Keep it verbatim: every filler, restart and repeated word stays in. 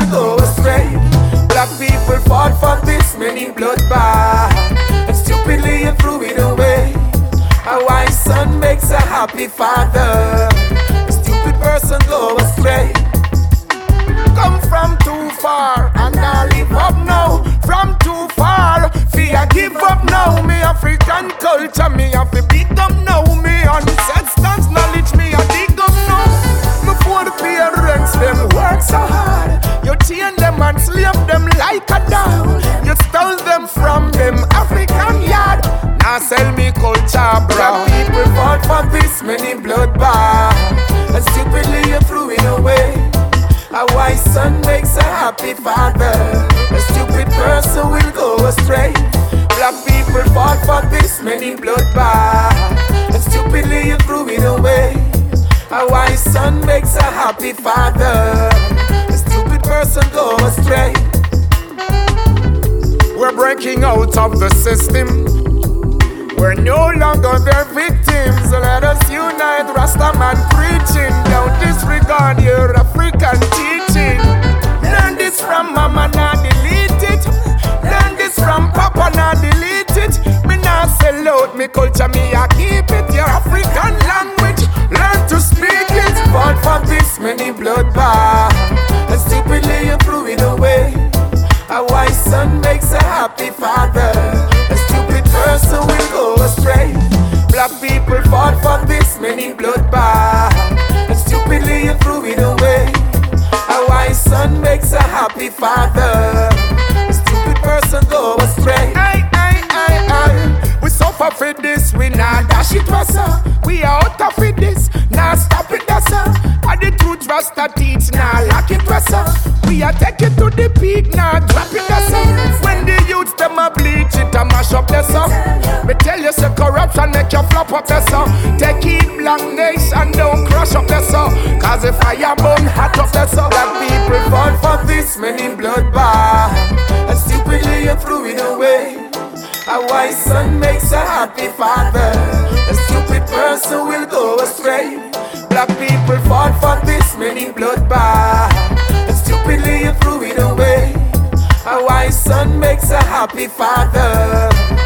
will go astray. Black people fought for this many bloodbaths, and stupidly you threw it away. A wise son makes a happy father. A stupid person go astray. Come from too far and I live up now. From too far, fear give up now. Me African culture, me have to big up now. Me ancestors knowledge, me a dig up now. Before the parents them work so hard, you chain them and slave them like a dog. You stole them from them African yard. Now sell me culture, bro. People fought for this many bloodbaths, and stupidly you threw it away. A wise son makes a happy father. A stupid person will go astray. Black people fought for this many bloodbaths, and stupidly you threw it away. A wise son makes a happy father. A stupid person go astray. We're breaking out of the system. We're no longer their victims. Let us unite, Rastaman preaching. Don't disregard your African teaching. Learn this from mama, now delete it. Learn this from papa, now delete it. Me now sell out me culture, me I keep it. Your African language, learn to speak it. Fought for this many bloodbaths, and stupidly you threw it away. A wise son makes a happy father. A stupid person will go astray. Black people fought for this many bloodbaths, and stupidly you threw it away. A wise son makes a happy father. A stupid person go astray. Aye, aye, aye, aye. We suffer for this, we not dash it, Rasta. We are out of it this, now stop it, Rasta. And the truth Rasta teach, now lock it, Rasta. We are take it to the peak, now drop it, Rasta. When the youths them a bleach it and mash up the song. Me tell you say corruption make you flop up the song. Take it black nation, don't crush up the song. Cause if fire burn hot up the song. Black people fought for this many bloodbaths, and stupidly you threw it away. A wise son makes a happy father. A stupid person will go astray. Black people fought for this many bloodbaths, and stupidly you threw it away. A wise son makes a happy father.